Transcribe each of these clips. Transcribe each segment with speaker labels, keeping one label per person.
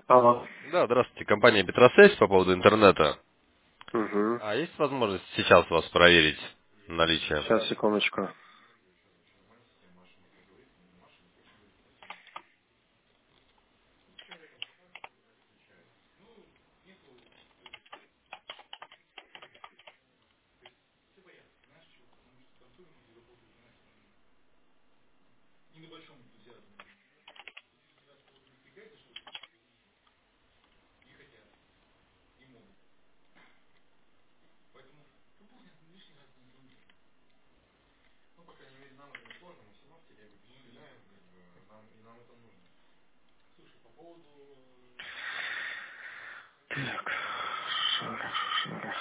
Speaker 1: Алло.
Speaker 2: Да, здравствуйте, компания Петросвязь по поводу интернета.
Speaker 1: Угу.
Speaker 2: А есть возможность сейчас вас проверить наличие?
Speaker 1: Сейчас, секундочку. Так, шара.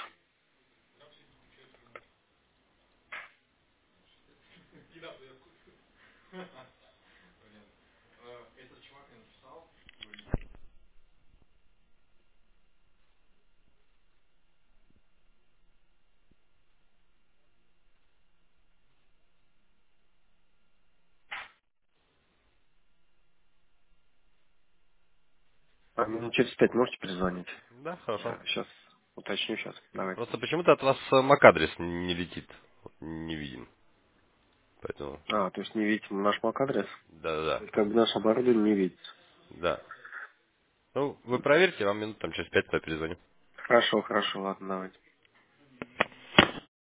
Speaker 1: Минут через 5 можете перезвонить?
Speaker 2: Да, хорошо.
Speaker 1: Я сейчас уточню сейчас. Давайте.
Speaker 2: Просто почему-то от вас MAC-адрес не летит, вот не видим. Поэтому,
Speaker 1: То есть не видите наш MAC-адрес?
Speaker 2: да-да-да.
Speaker 1: То есть как бы наше оборудование не видит.
Speaker 2: Да. Ну, вы проверьте, вам минут там через 5 я перезвоню.
Speaker 1: Хорошо, ладно, давайте.